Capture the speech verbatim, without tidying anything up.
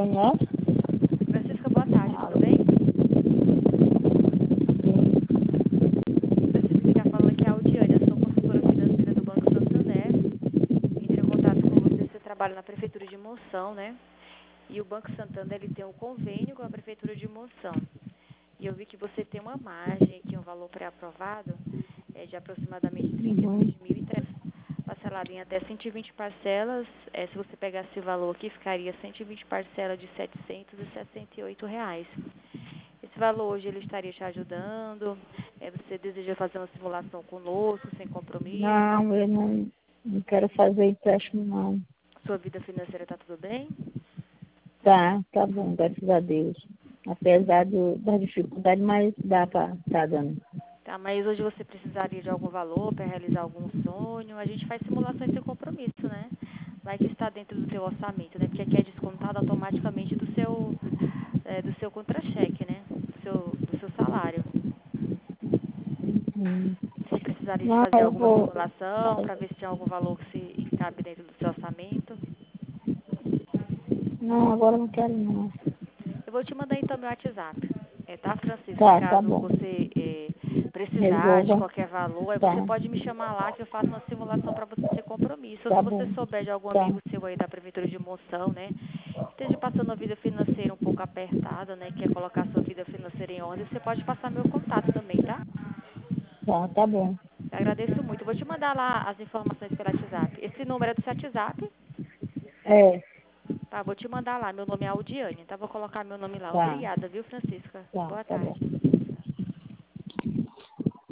né? Francisca, boa tarde, tudo bem? Francisca, quem está falando aqui é a Audiane, eu sou consultora financeira do Banco Santander. Entrei em contato com você, você trabalha na Prefeitura de Monção, né? E o Banco Santander, ele tem um convênio com a Prefeitura de Monção. E eu vi que você tem uma margem aqui, um valor pré-aprovado, é, de aproximadamente trinta e Uhum. três mil e trezentos, parcelado em até cento e vinte parcelas. É, se você pegasse esse valor aqui, ficaria cento e vinte parcelas de setecentos e sessenta e oito reais. Esse valor hoje ele estaria te ajudando? É, você deseja fazer uma simulação conosco, sem compromisso? Não, eu não, não quero fazer empréstimo, não. Sua vida financeira está tudo bem? Tá, tá bom, graças a Deus. Apesar do, da dificuldade, mas dá pra tá dando. Tá, mas hoje você precisaria de algum valor para realizar algum sonho? A gente faz simulações sem compromisso, né? Vai que está dentro do teu orçamento, né? Porque aqui é descontado automaticamente do seu, é, do seu contra-cheque, né? Do seu, do seu salário. Hum. Você precisaria de Não, fazer eu alguma vou. simulação para ver se tem algum valor que se cabe dentro do seu orçamento? Não, agora eu não quero não. Eu vou te mandar então meu WhatsApp. É, tá, Francisca? Tá, tá Caso bom. você é, precisar de Resolva. qualquer valor, aí Tá, você pode me chamar lá que eu faço uma simulação para você sem compromisso. Ou se tá você bom. souber de algum Tá, amigo seu aí da Prefeitura de Monção, né? Que esteja passando a vida financeira um pouco apertada, né? Quer colocar sua vida financeira em ordem, você pode passar meu contato também, tá? tá, tá bom. Eu agradeço muito. Eu vou te mandar lá as informações pelo WhatsApp. Esse número é do seu WhatsApp? É, Tá, vou te mandar lá. Meu nome é Audiane, tá? Vou colocar meu nome lá. tá, Obrigada, viu, Francisca? tá, Boa tá bom. tarde.